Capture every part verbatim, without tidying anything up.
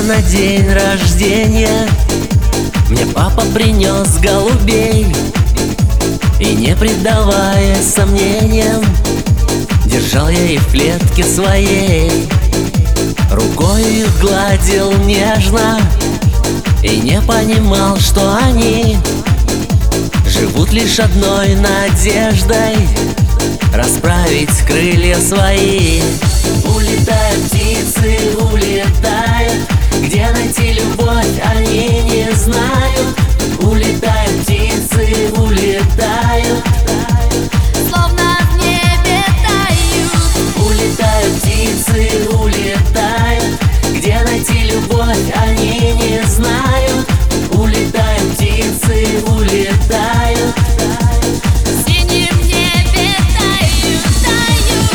на день рождения мне папа принес голубей, и не предавая сомнениям, держал я их в клетке своей. Рукой их гладил нежно и не понимал, что они живут лишь одной надеждой расправить крылья свои. Улетают птицы, улетают, где найти любовь они не знают. Улетают птицы, улетают, словно в небе тают. улетают птицы, улетают, где найти любовь они не знают. Улетают птицы, улетают, В синем небе тают, тают.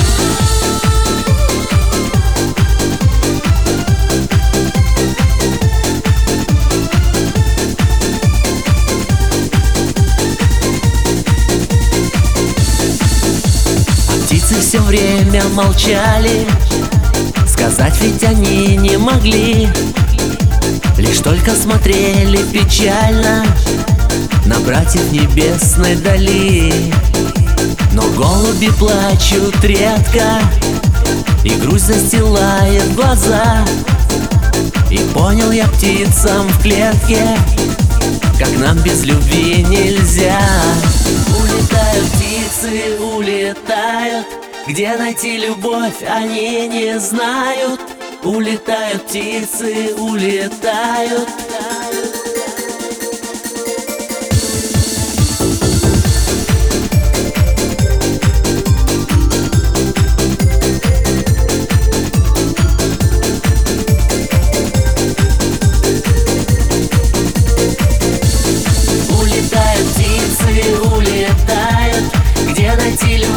а птицы все время молчали, сказать ведь они не могли, лишь только смотрели печально на братьев небесной дали. Но голуби плачут редко, и грусть застилает глаза. И понял я птицам в клетке, как нам без любви нельзя. Улетают птицы, улетают, где найти любовь они не знают. Улетают птицы, улетают. Улетают птицы, улетают, где найти любовь